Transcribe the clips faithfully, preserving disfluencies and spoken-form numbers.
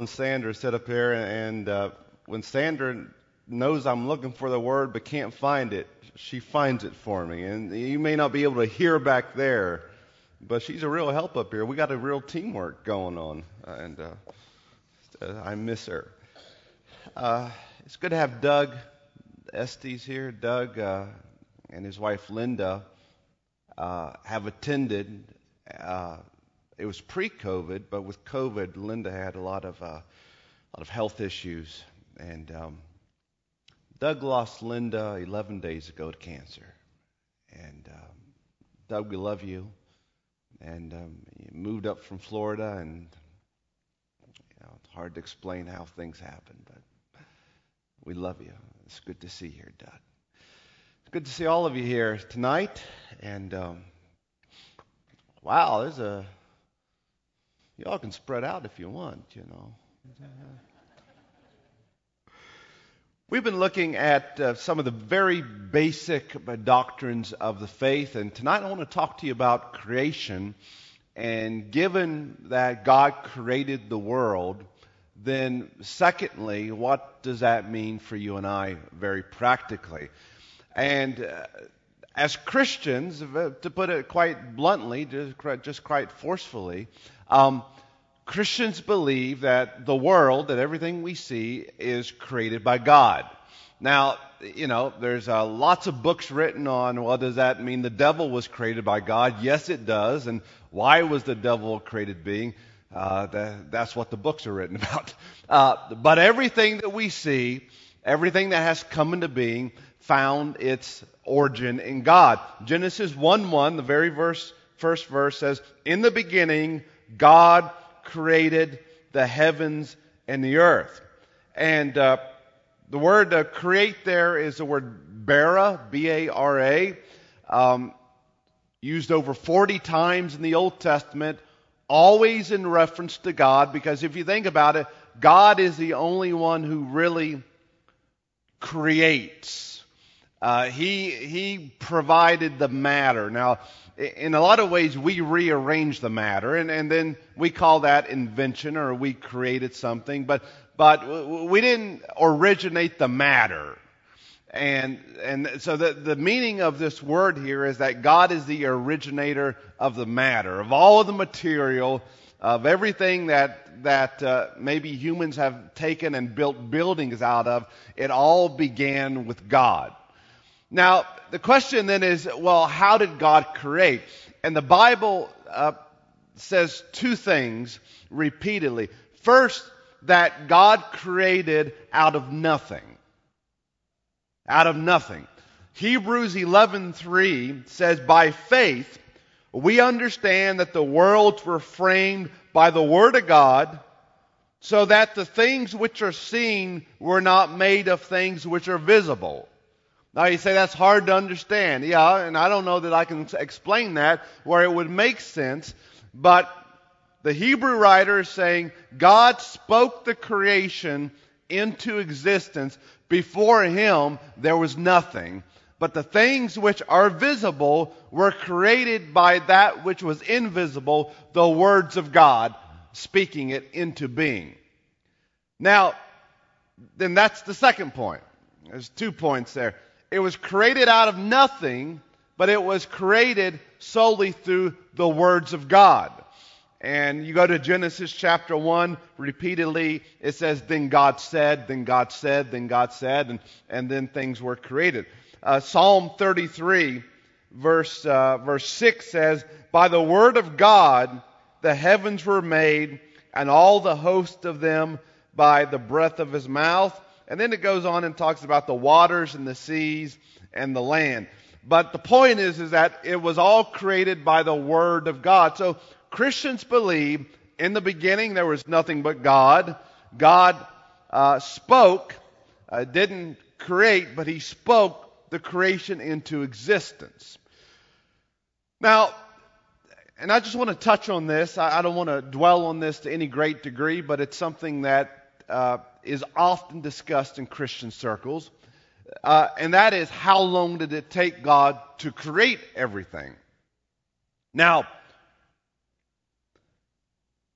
And Sandra sit up here, and uh, when Sandra knows I'm looking for the word but can't find it, she finds it for me. And you may not be able to hear back there, but she's a real help up here. We got a real teamwork going on, and uh, I miss her. Uh, it's good to have Doug Estes here. Doug uh, and his wife Linda uh, have attended. Uh, It was pre-COVID, but with COVID, Linda had a lot of uh, a lot of health issues, and um, Doug lost Linda eleven days ago to cancer. And um, Doug, we love you, and um, you moved up from Florida, and you know, it's hard to explain how things happen, but we love you. It's good to see you here, Doug. It's good to see all of you here tonight, and um, wow, there's a y'all can spread out if you want, you know. We've been looking at uh, some of the very basic uh, doctrines of the faith, and tonight I want to talk to you about creation. And given that God created the world, then secondly, what does that mean for you and I very practically? And uh, as Christians, uh, to put it quite bluntly, just, just quite forcefully, Um, Christians believe that the world, that everything we see, is created by God. Now, you know, there's uh, lots of books written on, well, does that mean the devil was created by God? Yes, it does. And why was the devil a created being? Uh, that, that's what the books are written about. Uh, but everything that we see, everything that has come into being, found its origin in God. Genesis one one, the very verse, first verse says, "In the beginning, God created the heavens and the earth." And uh, the word uh, create there is the word bara, B A R A, um, used over forty times in the Old Testament, always in reference to God, because if you think about it, God is the only one who really creates. Uh, he, he provided the matter. Now, in a lot of ways, we rearrange the matter, and, and then we call that invention, or we created something, but but we didn't originate the matter. And and so the, the meaning of this word here is that God is the originator of the matter, of all of the material, of everything that, that uh, maybe humans have taken and built buildings out of. It all began with God. Now, the question then is, well, how did God create? And the Bible uh, says two things repeatedly. First, that God created out of nothing. Out of nothing. Hebrews eleven three says, "By faith we understand that the worlds were framed by the Word of God, so that the things which are seen were not made of things which are visible." Now you say that's hard to understand. Yeah, and I don't know that I can explain that where it would make sense, but the Hebrew writer is saying God spoke the creation into existence. Before Him there was nothing, but the things which are visible were created by that which was invisible, the words of God, speaking it into being. Now, then that's the second point. There's two points there. It was created out of nothing, but it was created solely through the words of God. And you go to Genesis chapter one, repeatedly it says, "Then God said, then God said, then God said," and, and then things were created. Uh, Psalm thirty-three, verse, uh, verse six says, "By the word of God the heavens were made, and all the host of them by the breath of His mouth." And then it goes on and talks about the waters and the seas and the land. But the point is, is that it was all created by the Word of God. So Christians believe in the beginning there was nothing but God. God uh, spoke, uh, didn't create, but He spoke the creation into existence. Now, and I just want to touch on this. I, I don't want to dwell on this to any great degree, but it's something that uh, is often discussed in Christian circles. Uh, and that is, how long did it take God to create everything? Now,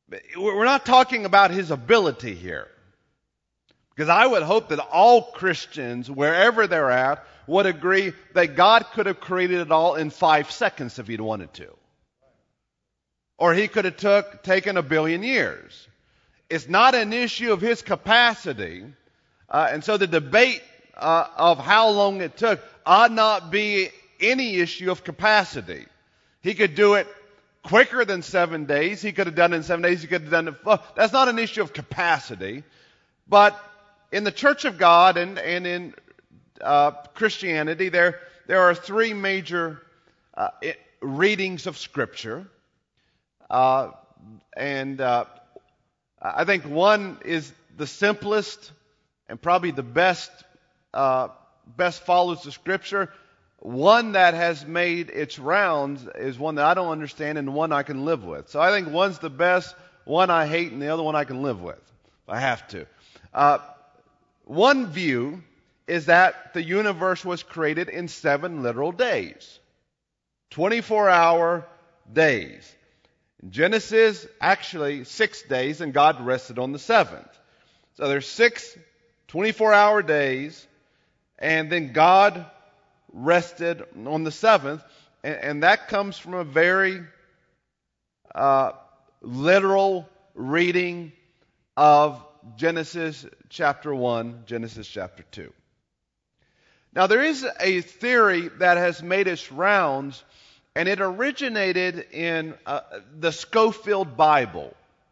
We're not talking about his ability here. Because I would hope that all Christians, wherever they're at, would agree that God could have created it all in five seconds if he'd wanted to. Or he could have took, taken a billion years. It's not an issue of his capacity. Uh, and so the debate uh, of how long it took ought not be any issue of capacity. He could do it quicker than seven days. He could have done it in seven days. He could have done it. Well, that's not an issue of capacity. But in the Church of God and, and in uh, Christianity, there, there are three major uh, it, readings of Scripture. Uh, and uh, I think one is the simplest and probably the best, uh, best follows the Scripture. One that has made its rounds is one that I don't understand and one I can live with. So I think one's the best, one I hate, and the other one I can live with. If I have to. Uh, one view is that the universe was created in seven literal days. twenty-four hour days. In Genesis, actually six days, and God rested on the seventh. So there's six twenty-four hour days, and then God rested on the seventh, and, and that comes from a very uh, literal reading of Genesis chapter one, Genesis chapter two. Now there is a theory that has made its rounds, and it originated in uh, the Scofield Bible.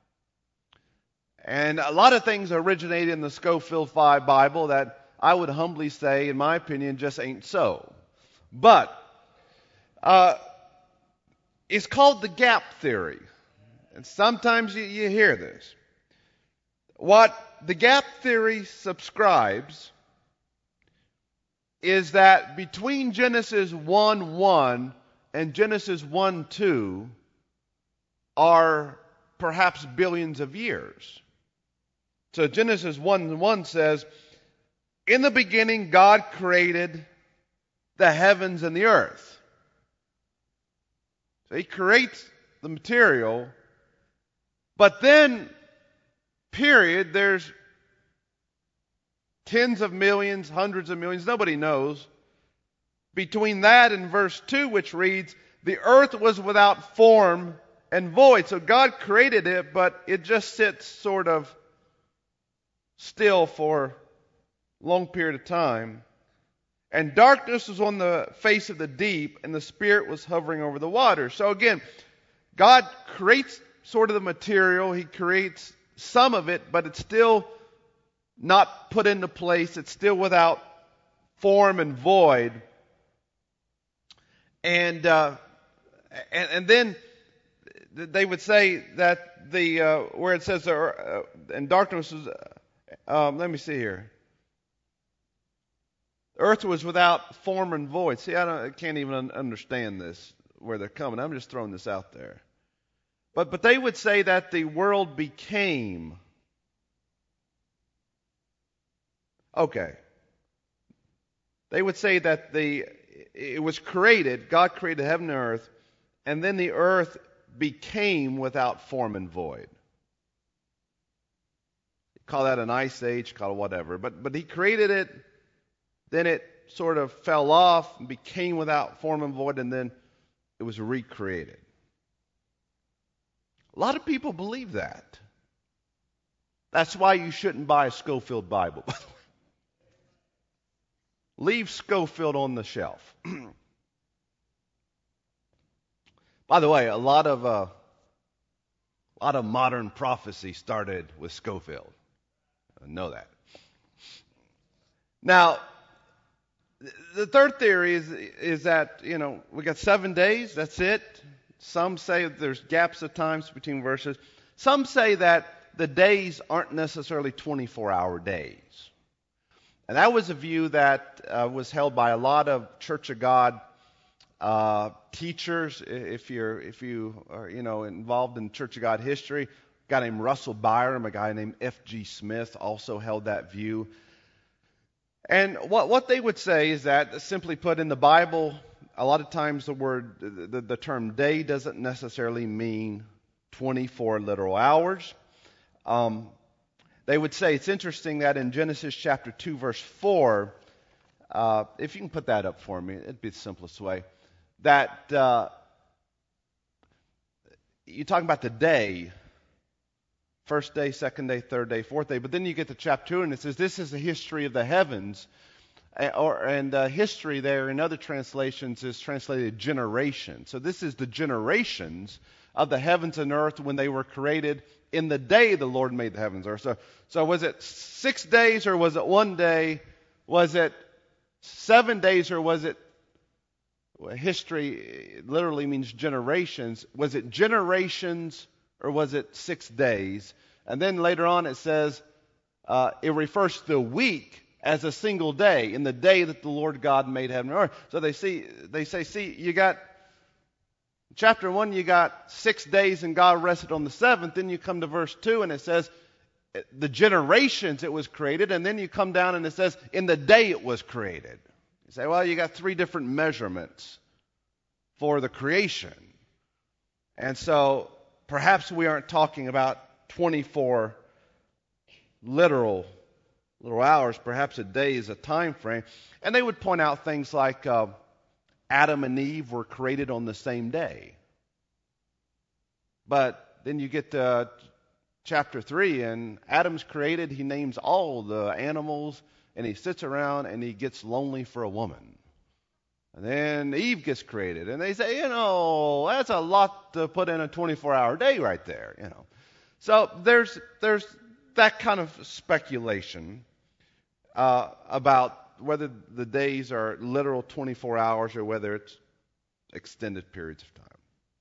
And a lot of things originated in the Scofield Bible that I would humbly say, in my opinion, just ain't so. But uh, it's called the gap theory. And sometimes you, you hear this. What the gap theory subscribes is that between Genesis one one and Genesis one two are perhaps billions of years. So Genesis one one says, in the beginning God created the heavens and the earth. So he creates the material, but then, period, there's tens of millions, hundreds of millions, nobody knows. Between that and verse two, which reads, the earth was without form and void. So God created it, but it just sits sort of still for a long period of time. And darkness was on the face of the deep, and the Spirit was hovering over the water. So again, God creates sort of the material. He creates some of it, but it's still not put into place. It's still without form and void. And uh, and, and then they would say that the uh, where it says uh, and darkness was. Uh, um, let me see here. Earth was without form and void. See, I, don't, I can't even understand this where they're coming. I'm just throwing this out there. But but they would say that the world became. Okay. They would say that the it was created, God created heaven and earth, and then the earth became without form and void. Call that an ice age, call it whatever. But but he created it, then it sort of fell off and became without form and void, and then it was recreated. A lot of people believe that. That's why you shouldn't buy a Scofield Bible. Leave Scofield on the shelf. By the way, a lot of uh, a lot of modern prophecy started with Scofield. I know that. Now, the third theory is is that, you know, we got seven days, that's it. Some say there's gaps of times between verses. Some say that the days aren't necessarily twenty-four hour days. And that was a view that uh, was held by a lot of Church of God uh, teachers. If you're if you are you know involved in Church of God history, a guy named Russell Byram, a guy named F G Smith also held that view. And what what they would say is that, simply put, in the Bible, a lot of times the word the, the term day doesn't necessarily mean twenty-four literal hours. Um, they would say it's interesting that in Genesis chapter two, verse four, uh, if you can put that up for me, it'd be the simplest way, that uh, you're talking about the day, first day, second day, third day, fourth day, but then you get to chapter two and it says this is the history of the heavens. Or, and uh, history there in other translations is translated generation. So this is the generations of the heavens and earth when they were created in the day the Lord made the heavens and earth. So, so was it six days or was it one day? Was it seven days or was it, well, history literally means generations. Was it generations or was it six days? And then later on it says uh, it refers to the week as a single day, in the day that the Lord God made heaven and earth. So they see, they say, see, you got, chapter one, you got six days and God rested on the seventh. Then you come to verse two and it says, the generations it was created. And then you come down and it says, in the day it was created. You say, well, you got three different measurements for the creation. And so perhaps we aren't talking about twenty-four literal little hours, perhaps a day is a time frame. And they would point out things like uh, Adam and Eve were created on the same day. But then you get to chapter three, and Adam's created, he names all the animals, and he sits around and he gets lonely for a woman. And then Eve gets created, and they say, you know, that's a lot to put in a twenty-four hour day right there, you know. So there's there's that kind of speculation Uh, about whether the days are literal twenty-four hours or whether it's extended periods of time.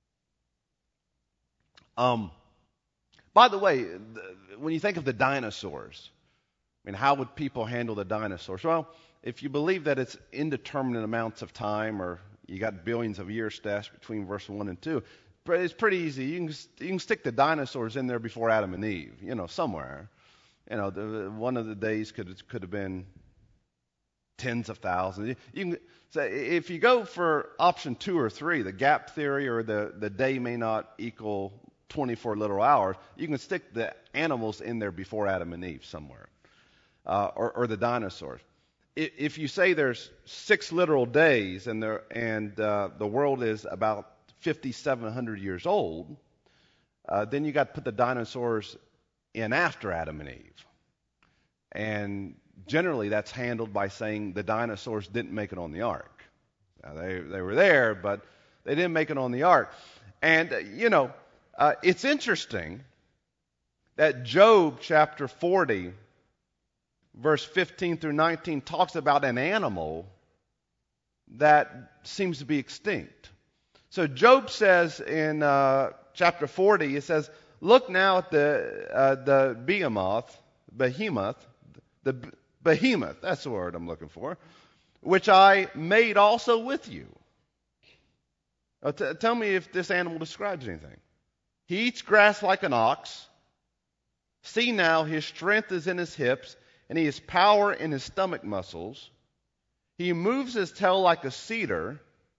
Um, by the way, the, when you think of the dinosaurs, I mean, how would people handle the dinosaurs? Well, if you believe that it's indeterminate amounts of time, or you got billions of years stashed between verse one and two, it's pretty easy. You can you can stick the dinosaurs in there before Adam and Eve, you know, somewhere. You know, the, one of the days could could have been tens of thousands. You can say if you go for option two or three, the gap theory, or the, the day may not equal twenty-four literal hours, you can stick the animals in there before Adam and Eve somewhere, uh, or, or the dinosaurs. If you say there's six literal days and there and uh, the world is about fifty-seven hundred years old, uh, then you got to put the dinosaurs in after Adam and Eve. And generally that's handled by saying the dinosaurs didn't make it on the ark. Now they, they were there, but they didn't make it on the ark. And, uh, you know, uh, it's interesting that Job chapter forty, verse fifteen through nineteen, talks about an animal that seems to be extinct. So Job says in uh, chapter forty, it says, look now at the uh, the behemoth, behemoth, the behemoth, that's the word I'm looking for, which I made also with you. Uh, t- tell me if this animal describes anything. He eats grass like an ox. See now, his strength is in his hips, and he has power in his stomach muscles. He moves his tail like a cedar.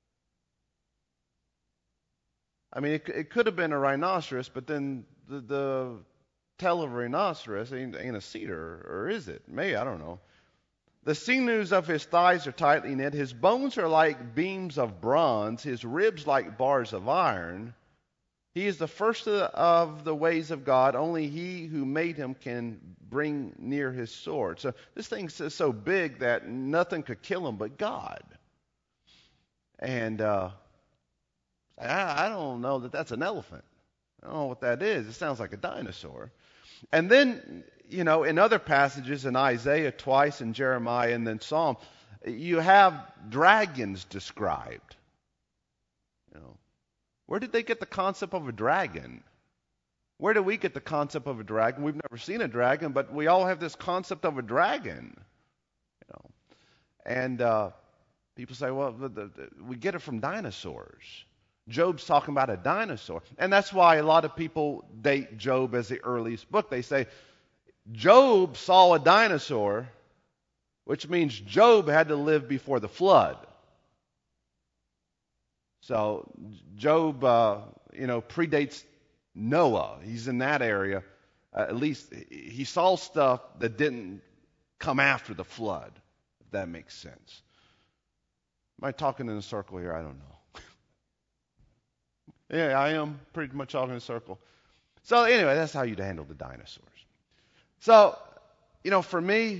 I mean, it, it could have been a rhinoceros, but then the, the tail of a rhinoceros ain't, ain't a cedar, or is it? Maybe, I don't know. The sinews of his thighs are tightly knit. His bones are like beams of bronze, his ribs like bars of iron. He is the first of the, of the ways of God. Only he who made him can bring near his sword. So this thing's so big that nothing could kill him but God. And uh, I, I don't know that that's an elephant. I don't know what that is. It sounds like a dinosaur. And then, you know, in other passages in Isaiah twice, in Jeremiah, and then Psalm, you have dragons described. You know, where did they get the concept of a dragon? Where do we get the concept of a dragon? We've never seen a dragon, but we all have this concept of a dragon. You know, and uh, people say, well, the, the, the, we get it from dinosaurs. Job's talking about a dinosaur. And that's why a lot of people date Job as the earliest book. They say, Job saw a dinosaur, which means Job had to live before the flood. So Job, uh, you know, predates Noah, he's in that area. Uh, at least he saw stuff that didn't come after the flood, if that makes sense. Am I talking in a circle here? I don't know. Yeah, I am pretty much talking in a circle. So anyway, that's how you'd handle the dinosaurs. So, you know, for me,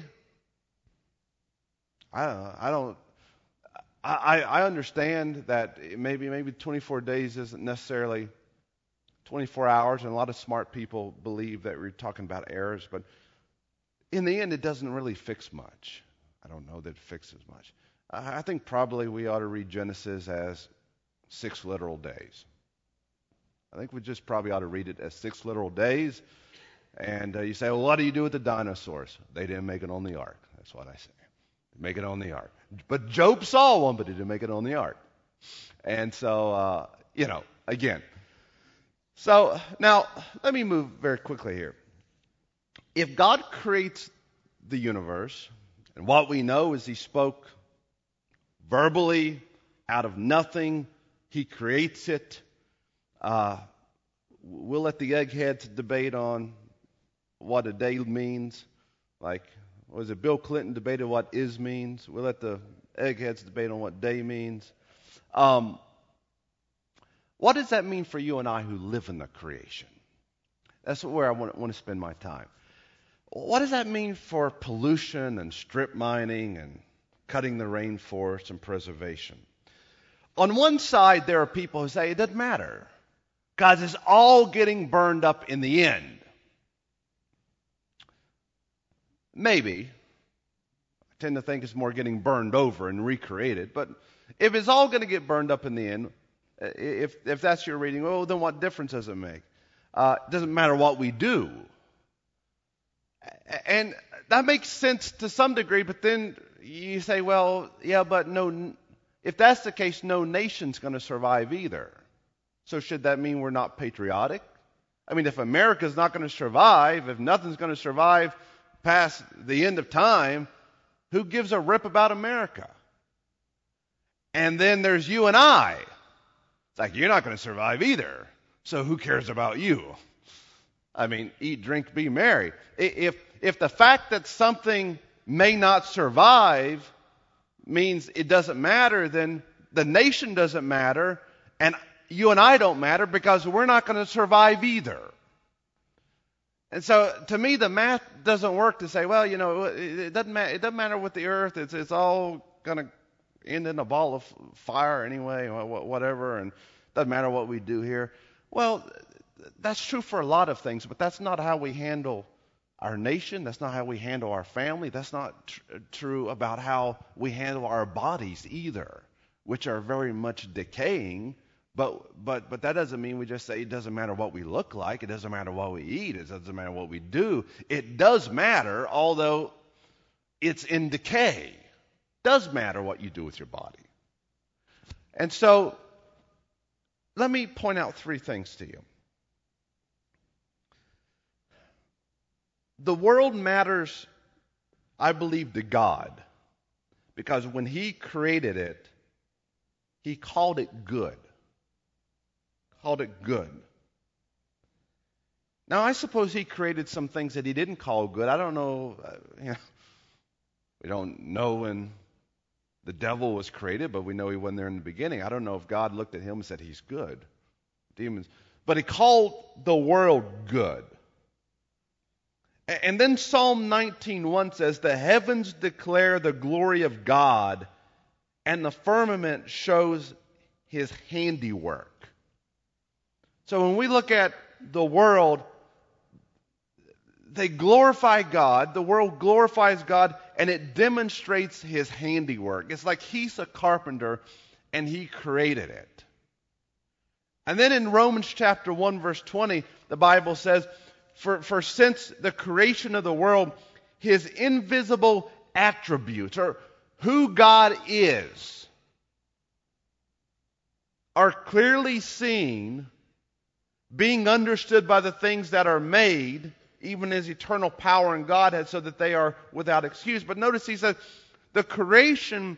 I don't know, I don't, I, I understand that maybe maybe twenty-four days isn't necessarily twenty-four hours, and a lot of smart people believe that we're talking about errors, but in the end, it doesn't really fix much. I don't know that it fixes much. I think probably we ought to read Genesis as six literal days. I think we just probably ought to read it as six literal days. And uh, you say, well, what do you do with the dinosaurs? They didn't make it on the ark. That's what I say. Make it on the ark. But Job saw one, but he didn't make it on the ark. And so, uh, you know, again. So now, let me move very quickly here. If God creates the universe, and what we know is he spoke verbally out of nothing, he creates it. Uh, we'll let the eggheads debate on what a day means. Like, was it Bill Clinton debated what is means? We'll let the eggheads debate on what day means. Um, what does that mean for you and I who live in the creation? That's where I want, want to spend my time. What does that mean for pollution and strip mining and cutting the rainforest and preservation? On one side, there are people who say it doesn't matter because it's all getting burned up in the end. Maybe. I tend to think it's more getting burned over and recreated. But if it's all going to get burned up in the end, if if that's your reading, well, then what difference does it make? Uh, it doesn't matter what we do. And that makes sense to some degree, but then you say, well, yeah, but no, if that's the case, no nation's going to survive either. So should that mean we're not patriotic? I mean, if America's not going to survive, if nothing's going to survive past the end of time, who gives a rip about America? And then there's you and I. It's like, you're not going to survive either. So who cares about you? I mean, eat, drink, be merry. If if the fact that something may not survive means it doesn't matter, then the nation doesn't matter, and you and I don't matter because we're not going to survive either. And so, to me, the math doesn't work to say, well, you know, it doesn't matter. It doesn't matter with the earth. It's it's all going to end in a ball of fire anyway, whatever, and it doesn't matter what we do here. Well, that's true for a lot of things, but that's not how we handle our nation. That's not how we handle our family. That's not tr- true about how we handle our bodies either, which are very much decaying. But but but that doesn't mean we just say it doesn't matter what we look like. It doesn't matter what we eat. It doesn't matter what we do. It does matter, although it's in decay. It does matter what you do with your body. And so let me point out three things to you. The world matters, I believe, to God, because when he created it, he called it good. Called it good. Now, I suppose he created some things that he didn't call good. I don't know. Uh, you know we don't know when the devil was created, but we know he wasn't there in the beginning. I don't know if God looked at him and said he's good. Demons. But he called the world good. And then Psalm nineteen one says, the heavens declare the glory of God, and the firmament shows his handiwork. So when we look at the world, they glorify God, the world glorifies God, and it demonstrates his handiwork. It's like he's a carpenter, and he created it. And then in Romans chapter one, verse twenty, the Bible says, For, for since the creation of the world, his invisible attributes, or who God is, are clearly seen, being understood by the things that are made, even his eternal power and Godhead, so that they are without excuse. But notice he says, the creation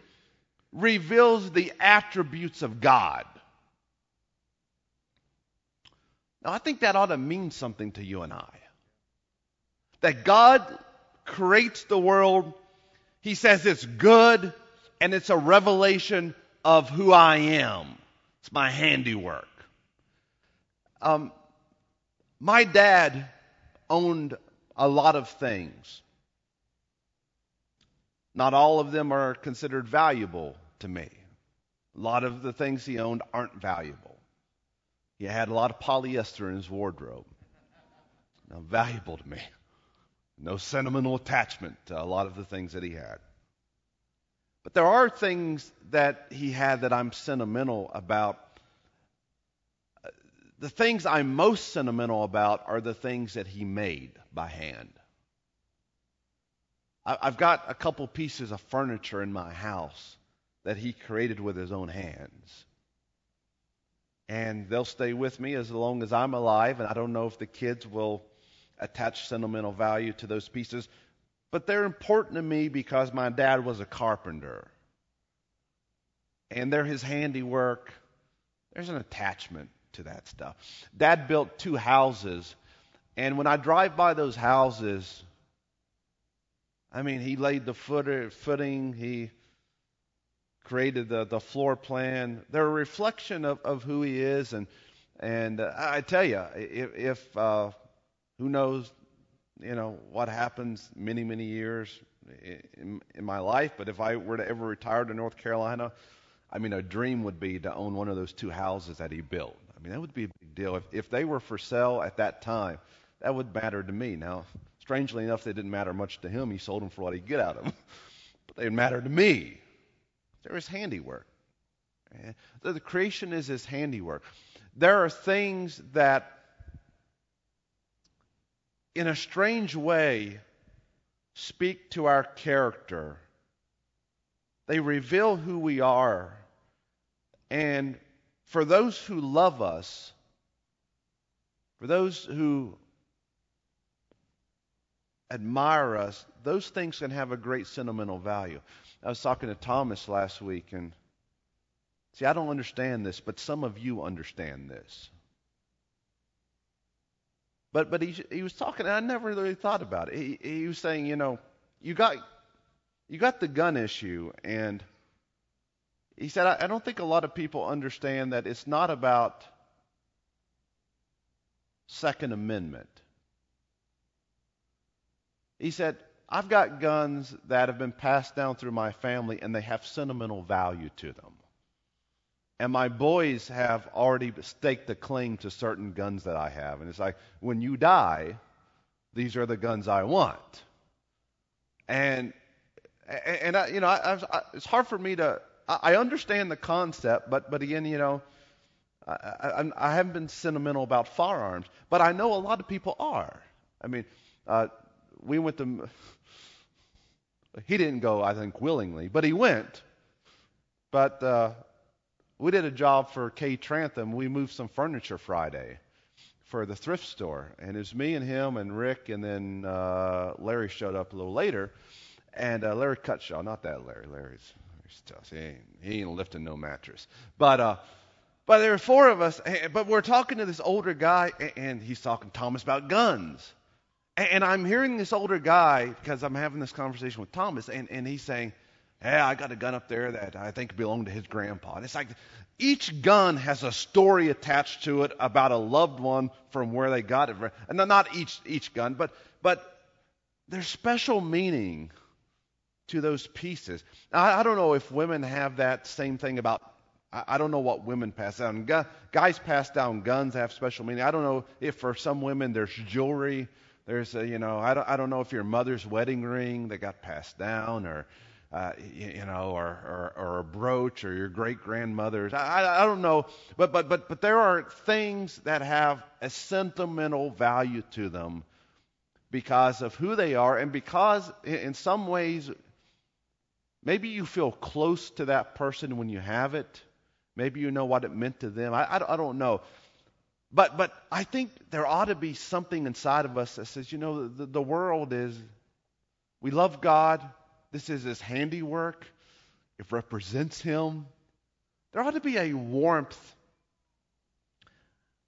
reveals the attributes of God. Now, I think that ought to mean something to you and I. That God creates the world, He says it's good, and it's a revelation of who I am. It's my handiwork. Um, my dad owned a lot of things. Not all of them are considered valuable to me. A lot of the things he owned aren't valuable. He had a lot of polyester in his wardrobe. Now, valuable to me. No sentimental attachment to a lot of the things that he had. But there are things that he had that I'm sentimental about. The things I'm most sentimental about are the things that he made by hand. I've got a couple pieces of furniture in my house that he created with his own hands. And they'll stay with me as long as I'm alive, and I don't know if the kids will attach sentimental value to those pieces. But they're important to me because my dad was a carpenter. And they're his handiwork. There's an attachment to that stuff. Dad built two houses, and when I drive by those houses, I mean, he laid the footer, footing, he created the, the floor plan. They're a reflection of, of who he is. And and uh, I tell you, if, if uh, who knows, you know, what happens many, many years in, in my life, but if I were to ever retire to North Carolina, I mean, a dream would be to own one of those two houses that he built. I mean, that would be a big deal. If, if they were for sale at that time, that would matter to me. Now, strangely enough, they didn't matter much to him. He sold them for what he'd get out of them. But they would matter to me. They're his handiwork. The, the creation is his handiwork. There are things that, in a strange way, speak to our character. They reveal who we are. And for those who love us, for those who admire us, those things can have a great sentimental value. I was talking to Thomas last week, and see, I don't understand this, but some of you understand this. But but he he was talking, and I never really thought about it. He, he was saying, you know, you got you got the gun issue, and he said, I, I don't think a lot of people understand that it's not about Second Amendment. He said, I've got guns that have been passed down through my family, and they have sentimental value to them. And my boys have already staked a claim to certain guns that I have. And it's like, when you die, these are the guns I want. And, and I, you know, I, I, it's hard for me to, I, I understand the concept, but, but again, you know, I, I, I haven't been sentimental about firearms, but I know a lot of people are. I mean, uh, we went to, he didn't go, I think, willingly, but he went. But uh, we did a job for K. Trantham. We moved some furniture Friday for the thrift store. And it was me and him and Rick, and then uh, Larry showed up a little later. And uh, Larry Cutshaw, not that Larry. Larry's, Larry's tough. He ain't, he ain't lifting no mattress. But uh, but there were four of us. But we're talking to this older guy, and he's talking to Thomas about guns. And I'm hearing this older guy, because I'm having this conversation with Thomas, and, and he's saying, hey, I got a gun up there that I think belonged to his grandpa. And it's like each gun has a story attached to it about a loved one from where they got it. And not each each gun, but but there's special meaning to those pieces. Now, I, I don't know if women have that same thing about, I, I don't know what women pass down. Gu- guys pass down guns, have special meaning. I don't know if for some women there's jewelry. There's a, you know, I don't, I don't know if your mother's wedding ring that got passed down, or, uh, you, you know, or, or, or a brooch, or your great grandmother's. I, I, I don't know, but, but, but, but there are things that have a sentimental value to them because of who they are, and because in some ways, maybe you feel close to that person when you have it. Maybe you know what it meant to them. I, I, I don't know. But but I think there ought to be something inside of us that says, you know, the, the world is, we love God. This is His handiwork. It represents Him. There ought to be a warmth,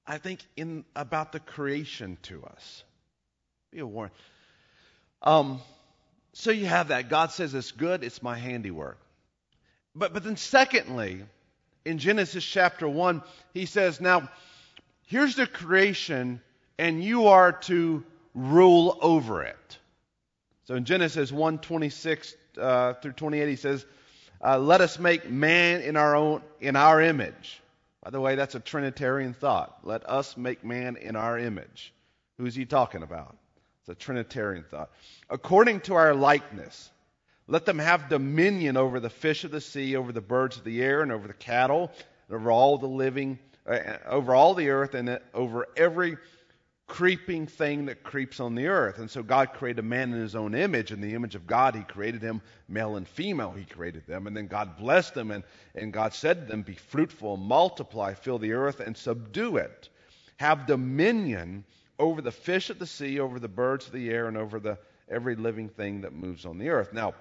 I think, in about the creation to us. Be a warning. Um, so you have that. God says it's good, it's my handiwork. But but then secondly, in Genesis chapter one, he says, now, here's the creation, and you are to rule over it. So in Genesis one twenty-six uh, through twenty-eight, he says, uh, let us make man in our own in our image. By the way, that's a Trinitarian thought. Let us make man in our image. Who's he talking about? It's a Trinitarian thought. According to our likeness, let them have dominion over the fish of the sea, over the birds of the air, and over the cattle, and over all the living, uh, over all the earth, and over every creeping thing that creeps on the earth. And so God created man in his own image. In the image of God, he created him, male and female, he created them. And then God blessed them, and, and God said to them, be fruitful, multiply, fill the earth, and subdue it. Have dominion over the fish of the sea, over the birds of the air, and over the every living thing that moves on the earth. Now,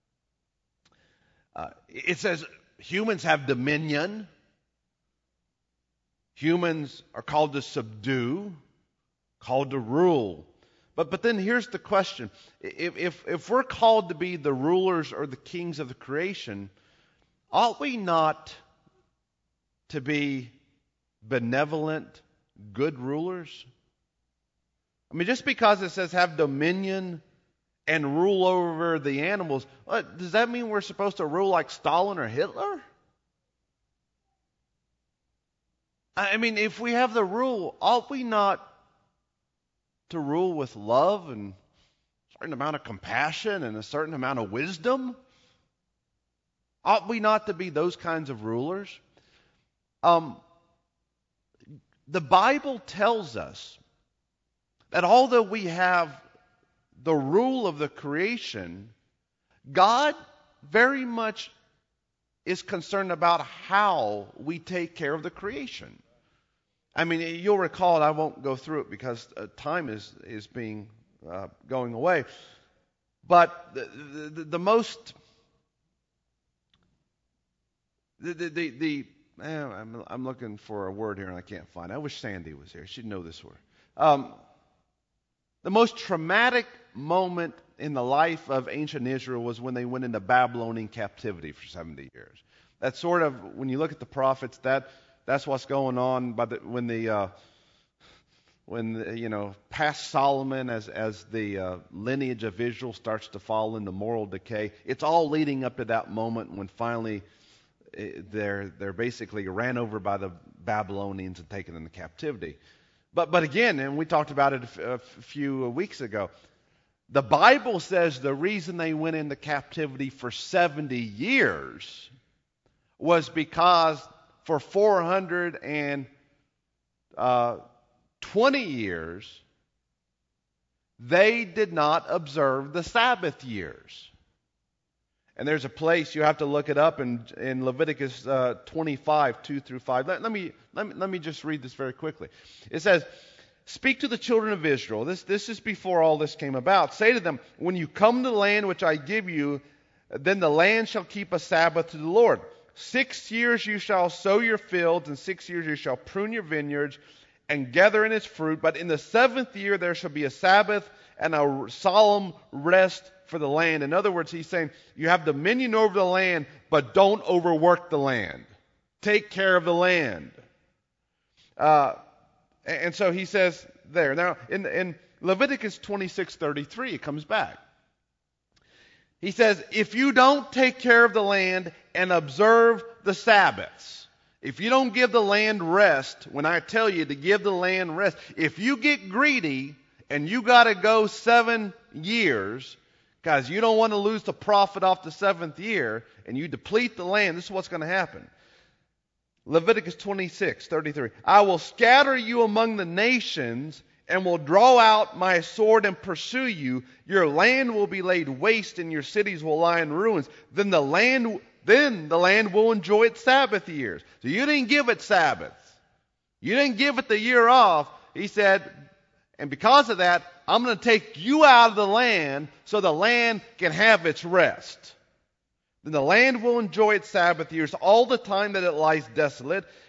uh, it says humans have dominion. Humans are called to subdue, called to rule. But but then here's the question. If, if, if we're called to be the rulers or the kings of the creation, ought we not to be benevolent, good rulers? I mean, just because it says have dominion and rule over the animals, what, does that mean we're supposed to rule like Stalin or Hitler? I mean, if we have the rule, ought we not to rule with love and a certain amount of compassion and a certain amount of wisdom? Ought we not to be those kinds of rulers? Um, the Bible tells us that although we have the rule of the creation, God very much is concerned about how we take care of the creation. I mean, you'll recall, and I won't go through it because uh, time is is being uh, going away. But the the, the most the the the, the eh, I'm I'm looking for a word here and I can't find it. I wish Sandy was here. She'd know this word. Um, the most traumatic moment in the life of ancient Israel was when they went into Babylonian captivity for seventy years. That's sort of, when you look at the prophets, that that's what's going on by the, when the uh, when the, you know past Solomon, as as the uh, lineage of Israel starts to fall into moral decay. It's all leading up to that moment when finally uh, they're they're basically ran over by the Babylonians and taken into captivity. But but again, and we talked about it a, f- a few weeks ago. The Bible says the reason they went into captivity for seventy years was because for four hundred twenty years they did not observe the Sabbath years. And there's a place, you have to look it up in, in Leviticus uh, twenty-five, two through five. Let, let, me, let me let me just read this very quickly. It says, speak to the children of Israel. This, this is before all this came about. Say to them, when you come to the land which I give you, then the land shall keep a Sabbath to the Lord. Six years you shall sow your fields, and six years you shall prune your vineyards, and gather in its fruit. But in the seventh year there shall be a Sabbath and a solemn rest for the land. In other words, he's saying you have dominion over the land, but don't overwork the land. Take care of the land. Uh, and so he says there. Now, in, in Leviticus twenty-six thirty-three, it comes back. He says, if you don't take care of the land and observe the Sabbaths, if you don't give the land rest, when I tell you to give the land rest, if you get greedy and you got to go seven years because you don't want to lose the profit off the seventh year and you deplete the land, this is what's going to happen. Leviticus twenty-six thirty-three. I will scatter you among the nations and will draw out my sword and pursue you. Your land will be laid waste and your cities will lie in ruins. Then the land, then the land will enjoy its Sabbath years. So you didn't give it Sabbaths. You didn't give it the year off. He said, and because of that, I'm going to take you out of the land so the land can have its rest. Then the land will enjoy its Sabbath years all the time that it lies desolate,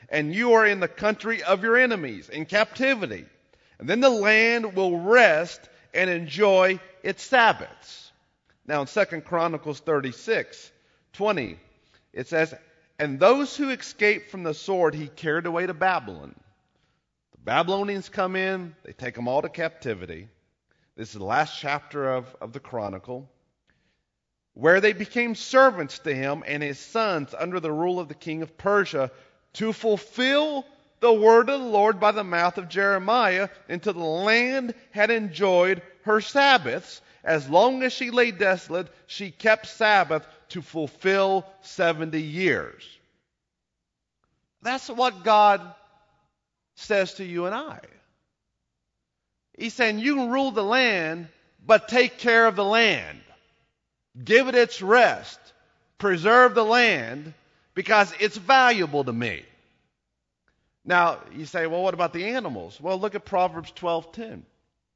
and you are in the country of your enemies, in captivity. And then the land will rest and enjoy its Sabbaths. Now in Second Chronicles thirty-six twenty, it says, and those who escaped from the sword he carried away to Babylon. The Babylonians come in, they take them all to captivity. This is the last chapter of, of the Chronicle, where they became servants to him and his sons under the rule of the king of Persia, to fulfill the word of the Lord by the mouth of Jeremiah, until the land had enjoyed her Sabbaths. As long as she lay desolate, she kept Sabbath to fulfill seventy years. That's what God says to you and I. He's saying you can rule the land, but take care of the land. Give it its rest. Preserve the land because it's valuable to me. Now, you say, well, what about the animals? Well, look at Proverbs twelve ten.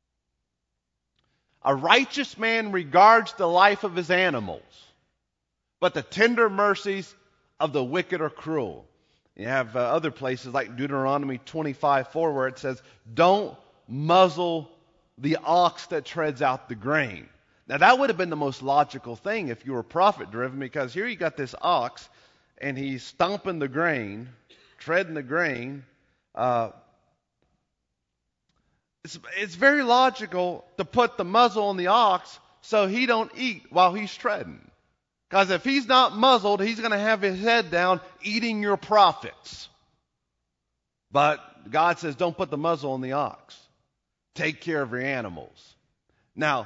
A righteous man regards the life of his animals, but the tender mercies of the wicked are cruel. You have uh, other places like Deuteronomy twenty-five four where it says, don't muzzle the ox that treads out the grain. Now, that would have been the most logical thing if you were profit-driven, because here you got this ox, and he's stomping the grain, treading the grain. Uh, it's, it's very logical to put the muzzle on the ox so he don't eat while he's treading. Because if he's not muzzled, he's going to have his head down eating your profits. But God says, don't put the muzzle on the ox. Take care of your animals. Now,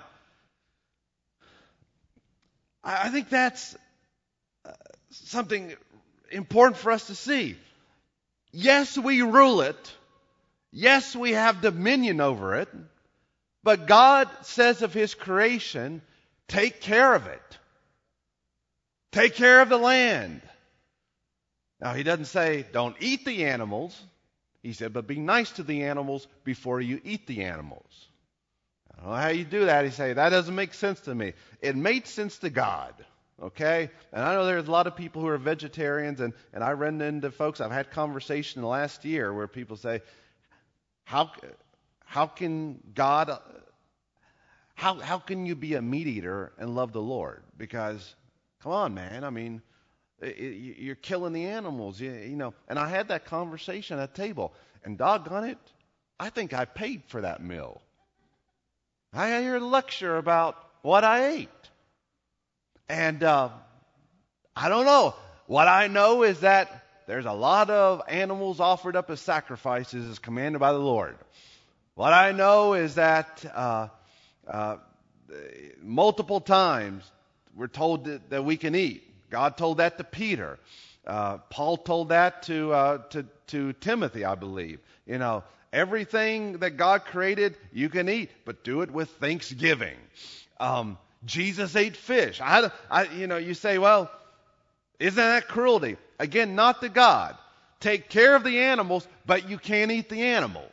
I think that's something important for us to see. Yes, we rule it. Yes, we have dominion over it. But God says of His creation, take care of it. Take care of the land. Now, He doesn't say, don't eat the animals. He said, but be nice to the animals before you eat the animals. I don't know how you do that. He say, that doesn't make sense to me. It made sense to God. Okay? And I know there's a lot of people who are vegetarians, and, and I run into folks, I've had conversation in the last year where people say, how, how can God, how, how can you be a meat eater and love the Lord? Because, come on, man, I mean, it, it, you're killing the animals, you, you know. And I had that conversation at a table, and doggone it, I think I paid for that meal. I heard a lecture about what I ate. And uh, I don't know. What I know is that there's a lot of animals offered up as sacrifices as commanded by the Lord. What I know is that uh, uh, multiple times we're told that, that we can eat. God told that to Peter. Uh, Paul told that to, uh, to to Timothy, I believe. You know, everything that God created, you can eat, but do it with thanksgiving. Um, Jesus ate fish. I, I, you know, you say, well, isn't that cruelty? Again, not to God. Take care of the animals, but you can't eat the animals.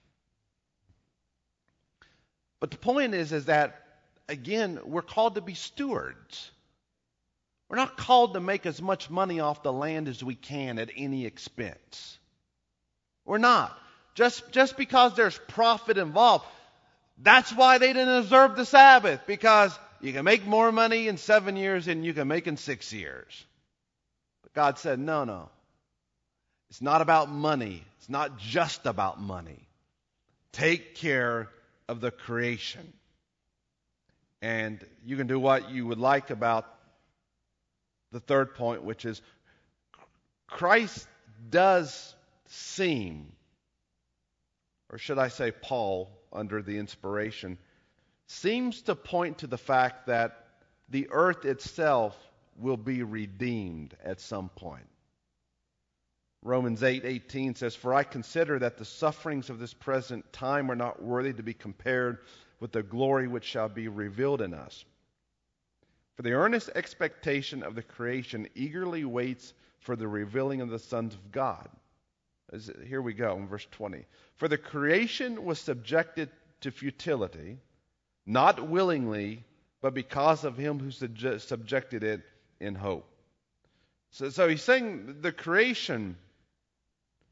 But the point is, is that, again, we're called to be stewards. We're not called to make as much money off the land as we can at any expense. We're not. Just, just because there's profit involved. That's why they didn't observe the Sabbath, because you can make more money in seven years than you can make in six years. But God said, no, no. It's not about money. It's not just about money. Take care of the creation. And you can do what you would like about the third point, which is Christ does seem, or should I say Paul, under the inspiration, seems to point to the fact that the earth itself will be redeemed at some point. Romans eight eighteen says, for I consider that the sufferings of this present time are not worthy to be compared with the glory which shall be revealed in us. For the earnest expectation of the creation eagerly waits for the revealing of the sons of God. Here we go in verse twenty. For the creation was subjected to futility, not willingly, but because of him who subjected it in hope. So, so he's saying the creation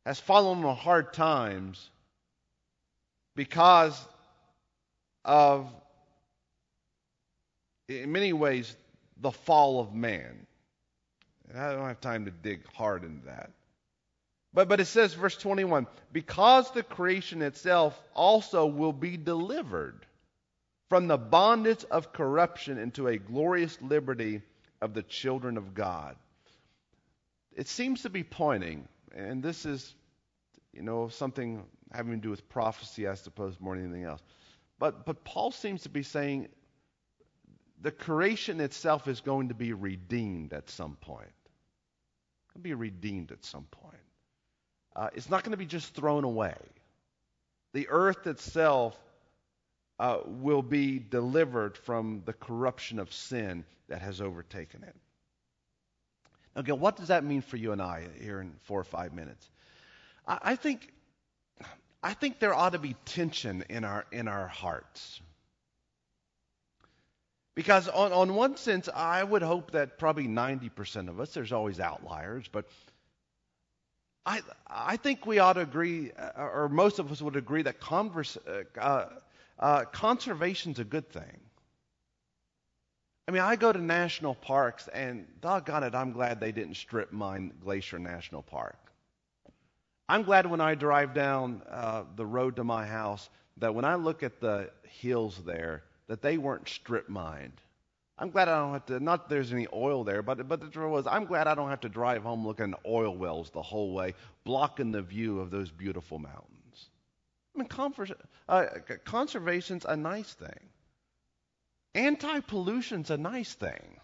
has fallen on hard times because of, in many ways, the fall of man. And I don't have time to dig hard into that. But, but it says, verse twenty-one, because the creation itself also will be delivered from the bondage of corruption into a glorious liberty of the children of God. It seems to be pointing, and this is, you know, something having to do with prophecy, I suppose, more than anything else. But, but Paul seems to be saying the creation itself is going to be redeemed at some point. It'll be redeemed at some point. Uh, it's not going to be just thrown away. The earth itself uh, will be delivered from the corruption of sin that has overtaken it. Again, what does that mean for you and I here in four or five minutes? I, I think, I think there ought to be tension in our in our hearts. Because on, on one sense, I would hope that probably ninety percent of us, there's always outliers, but I I think we ought to agree, or most of us would agree, that converse, uh, uh, conservation's a good thing. I mean, I go to national parks, and doggone it, I'm glad they didn't strip mine Glacier National Park. I'm glad when I drive down uh, the road to my house that when I look at the hills there, that they weren't strip mined. I'm glad I don't have to, not that there's any oil there, but but the truth was, I'm glad I don't have to drive home looking at oil wells the whole way, blocking the view of those beautiful mountains. I mean, conver- uh, conservation's a nice thing. Anti-pollution's a nice thing.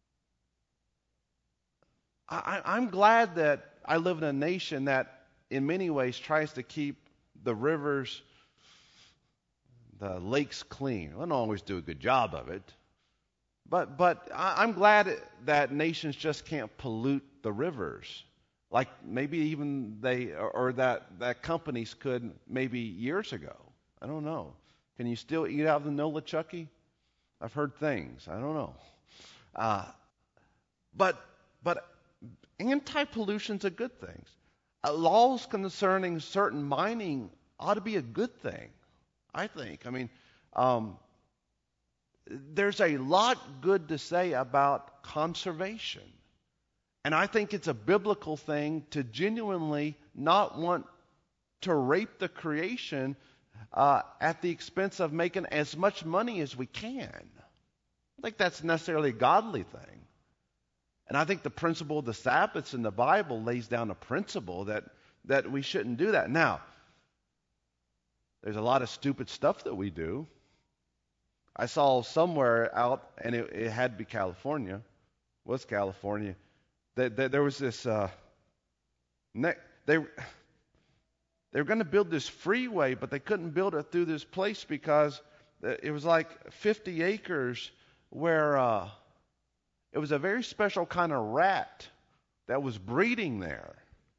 I, I, I'm glad that I live in a nation that, in many ways, tries to keep the rivers, the lakes clean. We don't always do a good job of it. But but I, I'm glad that nations just can't pollute the rivers, like maybe even they, or, or that, that companies could maybe years ago. I don't know. Can you still eat out of the Nolichucky? I've heard things. I don't know. Uh, but but anti-pollution's a good thing. Uh, laws concerning certain mining ought to be a good thing, I think. I mean, um, there's a lot good to say about conservation. And I think it's a biblical thing to genuinely not want to rape the creation uh, at the expense of making as much money as we can. I think that's necessarily a godly thing. And I think the principle of the Sabbaths in the Bible lays down a principle that, that we shouldn't do that. Now, there's a lot of stupid stuff that we do. I saw somewhere out, and it, it had to be California, was California, that, that there was this, uh, ne- they, they were going to build this freeway, but they couldn't build it through this place because it was like fifty acres where uh, it was a very special kind of rat that was breeding there.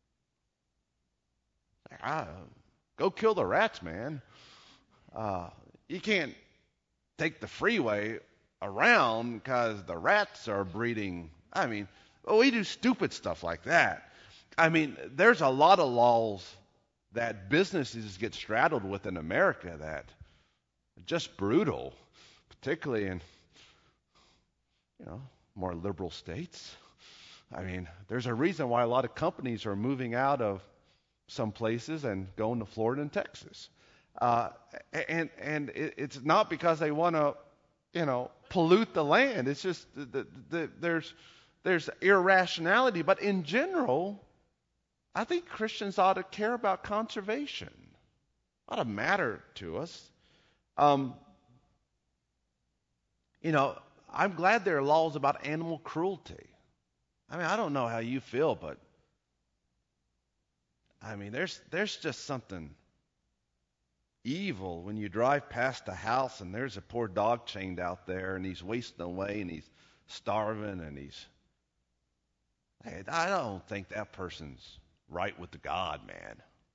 Ah, go kill the rats, man. Uh, you can't take the freeway around because the rats are breeding. I mean, well, we do stupid stuff like that. I mean, there's a lot of laws that businesses get straddled with in America that are just brutal, particularly in, you know, more liberal states. I mean, there's a reason why a lot of companies are moving out of some places and going to Florida and Texas. Uh, and and it, it's not because they want to, you know, pollute the land. It's just the, the, there's there's irrationality. But in general, I think Christians ought to care about conservation. It ought to matter to us. Um, you know, I'm glad there are laws about animal cruelty. I mean, I don't know how you feel, but I mean, there's there's just something evil when you drive past a house and there's a poor dog chained out there and he's wasting away and he's starving and he's. Hey, I don't think that person's right with the God, man.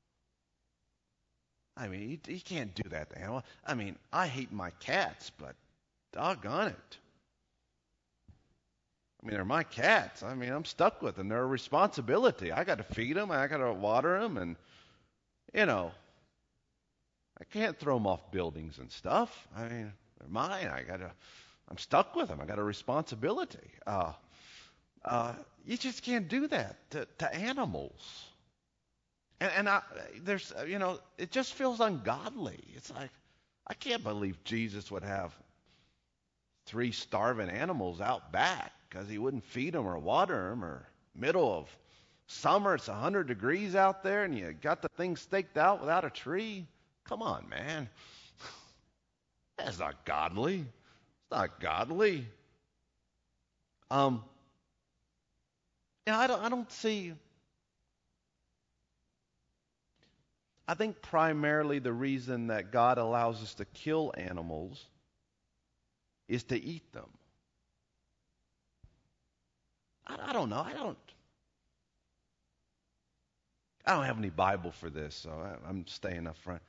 I mean, you, you can't do that to animals. I mean, I hate my cats, but doggone it. I mean, they're my cats. I mean, I'm stuck with them. They're a responsibility. I got to feed them. I got to water them, and you know, I can't throw them off buildings and stuff. I mean, they're mine. I got to. I'm stuck with them. I got a responsibility. Uh, uh, you just can't do that to, to animals. And, and I, there's, uh, you know, it just feels ungodly. It's like I can't believe Jesus would have three starving animals out back because he wouldn't feed them or water them, or middle of summer, it's one hundred degrees out there, and you got the thing staked out without a tree. Come on, man. That's not godly. It's not godly. Um, yeah, I don't, I don't see. I think primarily the reason that God allows us to kill animals is to eat them. I, I don't know. I don't. I don't have any Bible for this, so I, I'm staying up front.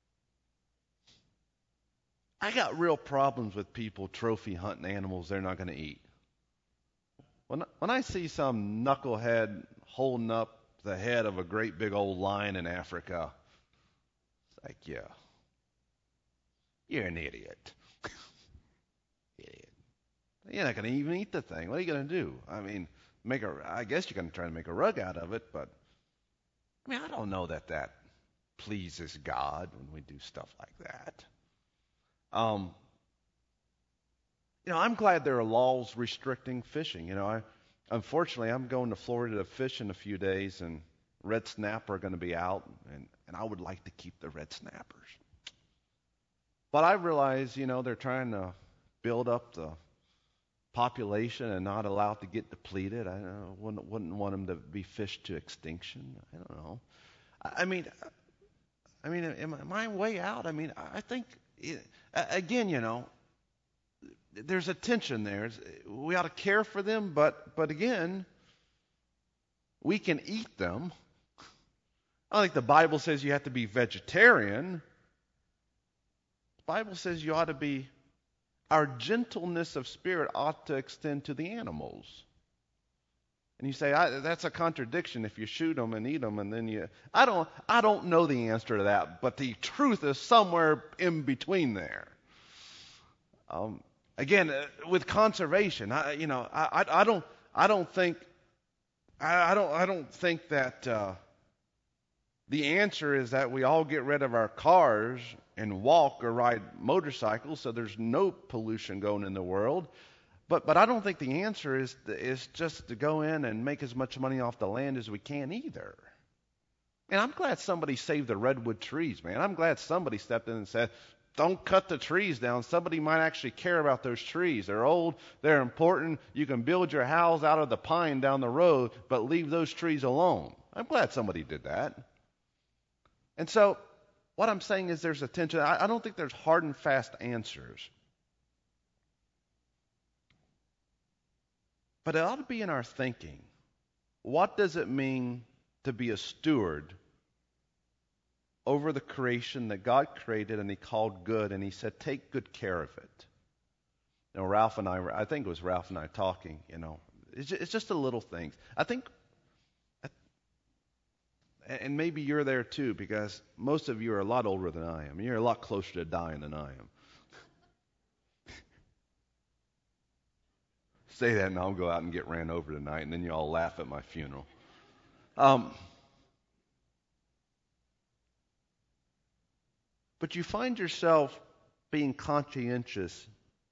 I got real problems with people trophy hunting animals they're not going to eat. When when I see some knucklehead holding up the head of a great big old lion in Africa, it's like, yeah, you're an idiot. Idiot. You're not going to even eat the thing. What are you going to do? I mean, make a. I guess you're going to try to make a rug out of it, but I mean, I don't know that that pleases God when we do stuff like that. Um, you know, I'm glad there are laws restricting fishing. You know, I, unfortunately, I'm going to Florida to fish in a few days, and red snapper are going to be out, and, and I would like to keep the red snappers. But I realize, you know, they're trying to build up the population and not allow it to get depleted. I don't know, wouldn't, wouldn't want them to be fished to extinction. I don't know. I, I mean, I mean, am, am I way out? I mean, I think, it, again, you know, there's a tension there. We ought to care for them, but but again, we can eat them. I don't think the Bible says you have to be vegetarian. The Bible says you ought to be, our gentleness of spirit ought to extend to the animals. And you say, I, that's a contradiction if you shoot them and eat them, and then you, I don't, I don't know the answer to that, but the truth is somewhere in between there. Um, again, uh, with conservation, I, you know, I, I, I don't, I don't think, I, I don't, I don't think that uh, the answer is that we all get rid of our cars and walk or ride motorcycles, so there's no pollution going in the world. But but I don't think the answer is is just to go in and make as much money off the land as we can either. And I'm glad somebody saved the redwood trees, man. I'm glad somebody stepped in and said, don't cut the trees down. Somebody might actually care about those trees. They're old, they're important. You can build your house out of the pine down the road, but leave those trees alone. I'm glad somebody did that. And so what I'm saying is there's a tension. I, I don't think there's hard and fast answers. But it ought to be in our thinking. What does it mean to be a steward over the creation that God created and He called good, and He said, take good care of it? You know, Ralph and I, were, I think it was Ralph and I talking, you know. It's just, it's just the little things. I think, and maybe you're there too, because most of you are a lot older than I am. You're a lot closer to dying than I am. Say that and I'll go out and get ran over tonight, and then you all laugh at my funeral. Um, but you find yourself being conscientious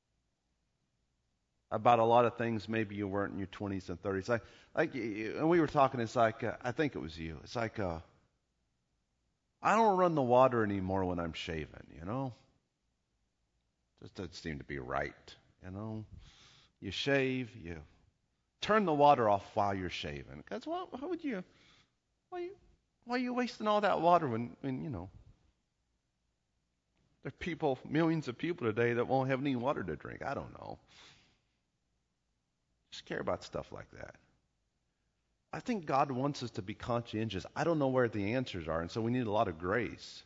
about a lot of things maybe you weren't in your twenties and thirties. Like, like, and we were talking, it's like, uh, I think it was you. It's like, uh, I don't run the water anymore when I'm shaving, you know? Just doesn't seem to be right, you know? You shave, you turn the water off while you're shaving. Because why, why would you, why you, why are you wasting all that water when, when, you know, there are people, millions of people today that won't have any water to drink. I don't know. Just care about stuff like that. I think God wants us to be conscientious. I don't know where the answers are, and so we need a lot of grace.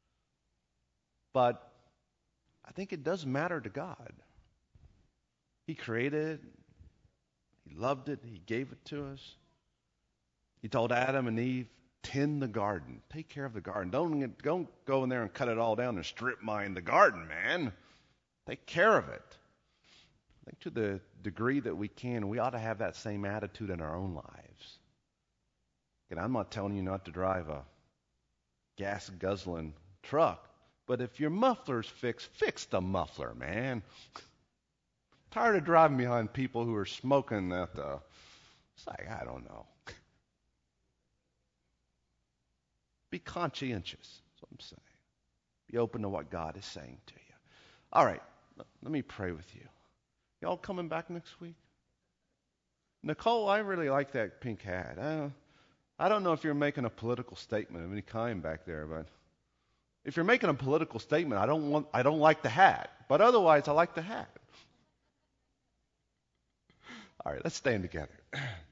But I think it does matter to God. He created, He loved it. He gave it to us. He told Adam and Eve, tend the garden. Take care of the garden. Don't, get, don't go in there and cut it all down and strip mine the garden, man. Take care of it. I think to the degree that we can, we ought to have that same attitude in our own lives. And I'm not telling you not to drive a gas-guzzling truck, but if your muffler's fixed, fix the muffler, man. Tired of driving behind people who are smoking at the... It's like, I don't know. Be conscientious, that's what I'm saying. Be open to what God is saying to you. All right, let me pray with you. Y'all coming back next week? Nicole, I really like that pink hat. I don't, I don't know if you're making a political statement of any kind back there, but if you're making a political statement, I don't want, I don't like the hat. But otherwise, I like the hat. All right, let's stand together.